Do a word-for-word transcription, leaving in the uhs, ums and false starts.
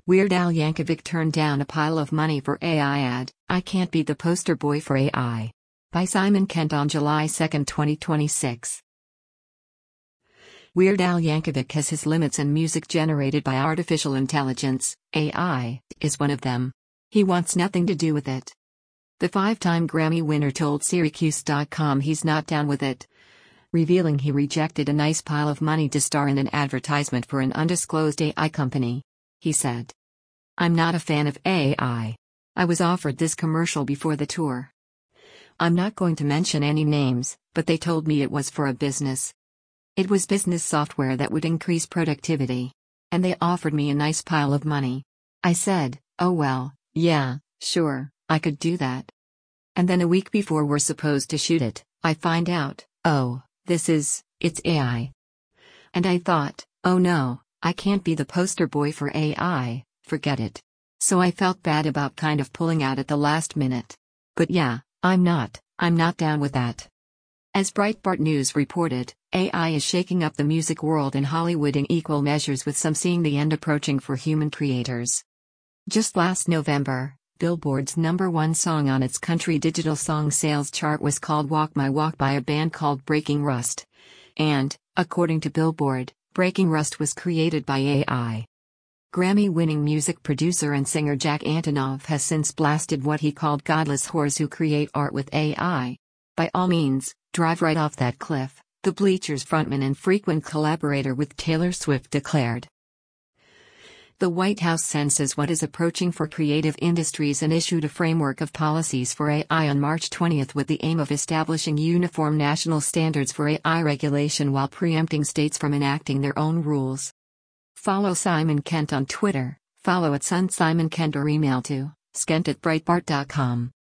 Weird Al Yankovic turned down a pile of money for A I ad, I can't be the poster boy for A I. By Simon Kent on July second, twenty twenty-six. Weird Al Yankovic has his limits, and music generated by artificial intelligence, A I, is one of them. He wants nothing to do with it. The five-time Grammy winner told Syracuse dot com he's not down with it, revealing he rejected a nice pile of money to star in an advertisement for an undisclosed A I company. He said, "I'm not a fan of A I. I was offered this commercial before the tour. I'm not going to mention any names, but they told me it was for a business. It was business software that would increase productivity. And they offered me a nice pile of money. I said, oh well, yeah, sure, I could do that. And then a week before we're supposed to shoot it, I find out, oh, this is, it's A I. And I thought, oh no, I can't be the poster boy for A I, forget it. So I felt bad about kind of pulling out at the last minute. But yeah, I'm not, I'm not down with that." As Breitbart News reported, A I is shaking up the music world in Hollywood in equal measures, with some seeing the end approaching for human creators. Just last November, Billboard's number one song on its country digital song sales chart was called Walk My Walk by a band called Breaking Rust. And, according to Billboard, Breaking Rust was created by A I. Grammy-winning music producer and singer Jack Antonoff has since blasted what he called godless whores who create art with A I. By all means, drive right off that cliff, the Bleachers frontman and frequent collaborator with Taylor Swift declared. The White House senses what is approaching for creative industries and issued a framework of policies for A I on March twentieth with the aim of establishing uniform national standards for A I regulation while preempting states from enacting their own rules. Follow Simon Kent on Twitter, follow at Sun Simon Kent, or email to skent at breitbart dot com.